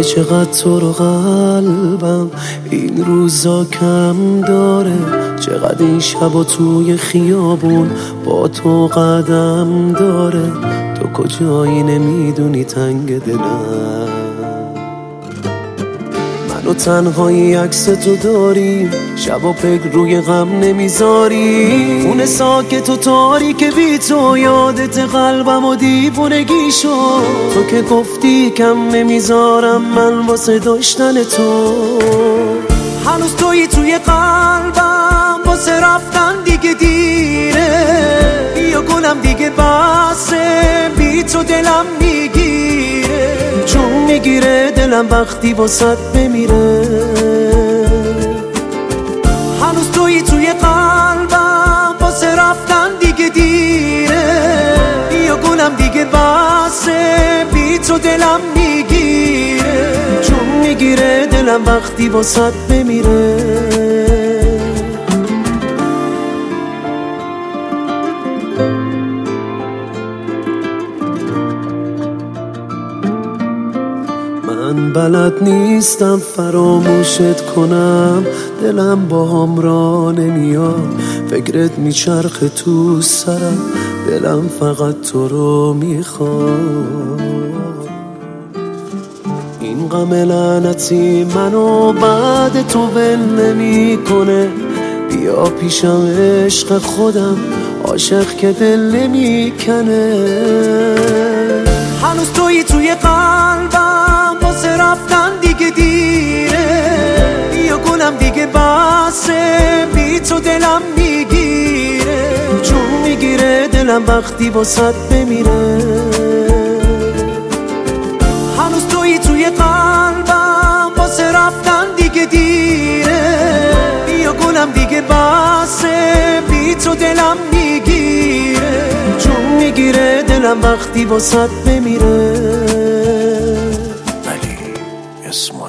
چقدر تو رو قلبم این روزا کم داره، چقدر این شبا توی خیابون با تو قدم داره. تو کجایی نمیدونی تنگ دلم، من و تنهایی عکس تو داریم، شبا فکر روی غم نمیذاری. خونه ساکت و تاریک بی تو یادت قلبم و دیوونگی شد. تو که گفتی کم نمیذارم من واسه داشتن تو، هنوز توی قلبم واسه رفتن دیگه دیره. یا گلم دیگه بسه بی تو دلم میگیره، چون میگیره دلم وقتی واسط بمیره. هنوز توی قلبم واسه رفتن دیگه دیره. یا گلم دیگه بسه بی تو دلم میگیره، چون میگیره دلم وقتی واسط بمیره. من بلد نیستم فراموشت کنم، دلم با هم را نمیاد، فکرت میچرخه تو سرم، دلم فقط تو رو میخواد. این غم لعنتی منو بعد تو ول نمیکنه، بیا پیشم عشق خودم، عاشق که دل نمیکنه. هنوز توی قلبم واسه رفتن دیگه دیره. یا گلم دیگه بسه بی تو دلم میگیره، چون میگیره دلم وقتی واسط بمیره. هنوز توی قلبم واسه رفتن دیگه دیره. یا گلم دیگه بسه بی تو دلم میگیره، چون میگیره دلم وقتی واسط بمیره. ولی اسم